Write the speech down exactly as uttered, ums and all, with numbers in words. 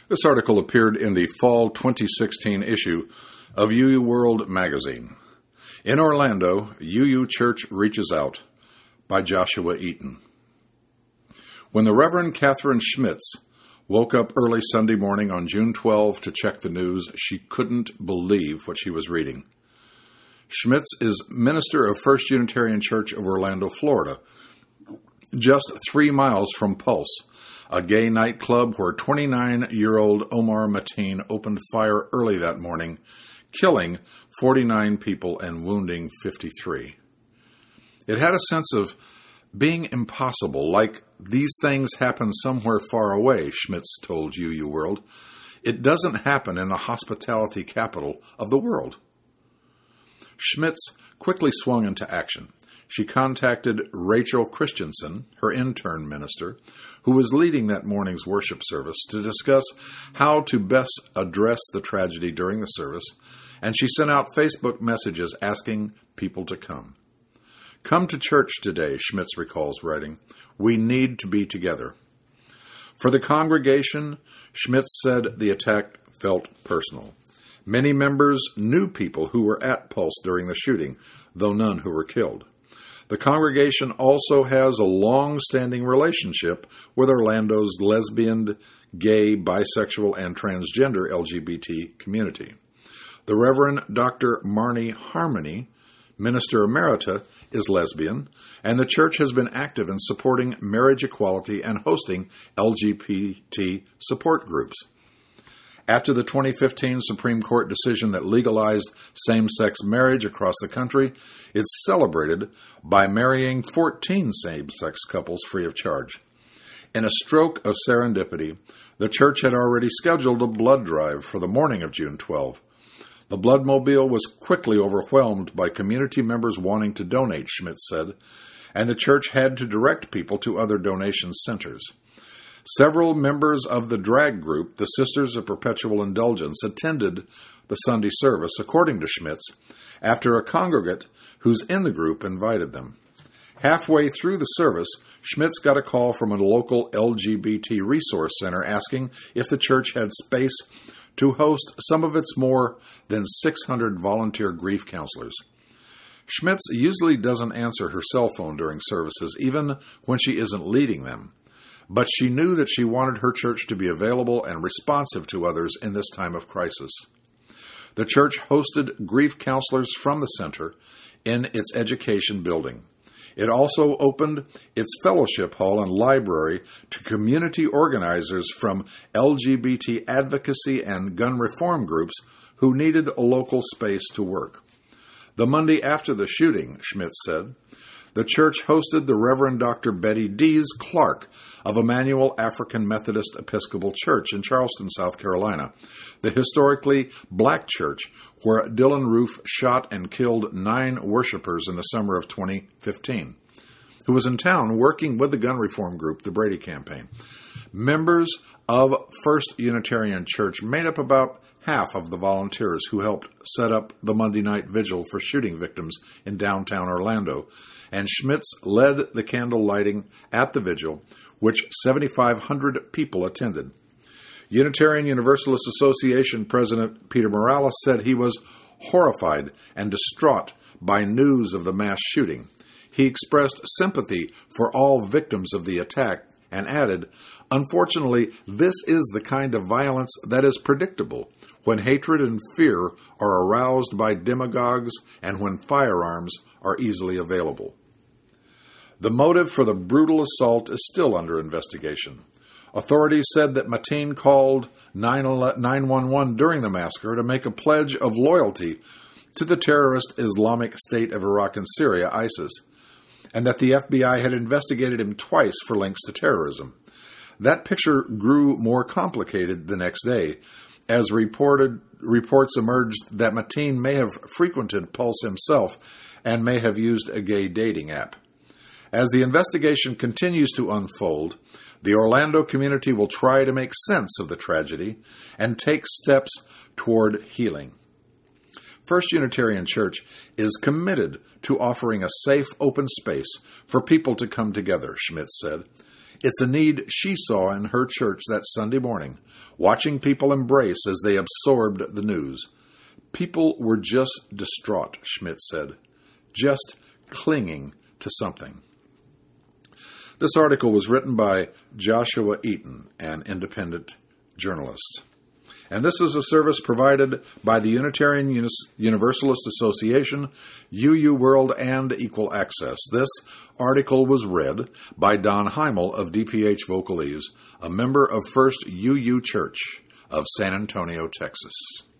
This article appeared in the fall twenty sixteen issue of U U World magazine. In Orlando, U U Church Reaches Out by Joshua Eaton. When the Reverend Catherine Schmitz woke up early Sunday morning on June twelfth to check the news, she couldn't believe what she was reading. Schmitz is minister of First Unitarian Church of Orlando, Florida, just three miles from Pulse, a gay nightclub where twenty-nine-year-old Omar Mateen opened fire early that morning, killing forty-nine people and wounding fifty-three. It had a sense of being impossible, like these things happen somewhere far away, Schmitz told U U World. It doesn't happen in the hospitality capital of the world. Schmitz quickly swung into action. She contacted Rachel Christensen, her intern minister, who was leading that morning's worship service, to discuss how to best address the tragedy during the service, and she sent out Facebook messages asking people to come. "Come to church today," Schmitz recalls writing. "We need to be together." For the congregation, Schmitz said the attack felt personal. Many members knew people who were at Pulse during the shooting, though none who were killed. The congregation also has a long-standing relationship with Orlando's lesbian, gay, bisexual, and transgender L G B T community. The Reverend Doctor Marnie Harmony, Minister Emerita, is lesbian, and the church has been active in supporting marriage equality and hosting L G B T support groups. After the twenty fifteen Supreme Court decision that legalized same-sex marriage across the country, it's celebrated by marrying fourteen same-sex couples free of charge. In a stroke of serendipity, the church had already scheduled a blood drive for the morning of June twelfth. The bloodmobile was quickly overwhelmed by community members wanting to donate, Schmitz said, and the church had to direct people to other donation centers. Several members of the drag group, the Sisters of Perpetual Indulgence, attended the Sunday service, according to Schmitz, after a congregant who's in the group invited them. Halfway through the service, Schmitz got a call from a local L G B T resource center asking if the church had space to host some of its more than six hundred volunteer grief counselors. Schmitz usually doesn't answer her cell phone during services, even when she isn't leading them. But she knew that she wanted her church to be available and responsive to others in this time of crisis. The church hosted grief counselors from the center in its education building. It also opened its fellowship hall and library to community organizers from L G B T advocacy and gun reform groups who needed a local space to work. The Monday after the shooting, Schmitz said, the church hosted the Reverend Doctor Betty Dees Clark of Emmanuel African Methodist Episcopal Church in Charleston, South Carolina, the historically black church where Dylan Roof shot and killed nine worshipers in the summer of twenty fifteen, who was in town working with the gun reform group, the Brady Campaign. Members of First Unitarian Church made up about half of the volunteers who helped set up the Monday night vigil for shooting victims in downtown Orlando, and Schmitz led the candle lighting at the vigil, which seventy-five hundred people attended. Unitarian Universalist Association President Peter Morales said he was horrified and distraught by news of the mass shooting. He expressed sympathy for all victims of the attack and added, "Unfortunately, this is the kind of violence that is predictable, when hatred and fear are aroused by demagogues and when firearms are easily available." The motive for the brutal assault is still under investigation. Authorities said that Mateen called nine one one during the massacre to make a pledge of loyalty to the terrorist Islamic State of Iraq and Syria, ISIS, and that the F B I had investigated him twice for links to terrorism. That picture grew more complicated the next day, as reported reports emerged that Mateen may have frequented Pulse himself and may have used a gay dating app. As the investigation continues to unfold, the Orlando community will try to make sense of the tragedy and take steps toward healing. First Unitarian Church is committed to offering a safe, open space for people to come together, Schmitz said. It's a need she saw in her church that Sunday morning, watching people embrace as they absorbed the news. People were just distraught, Schmidt said, just clinging to something. This article was written by Joshua Eaton, an independent journalist. And this is a service provided by the Unitarian Unis- Universalist Association, U U World, and Equal Access. This article was read by Don Heimel of D P H Vocalese, a member of First U U Church of San Antonio, Texas.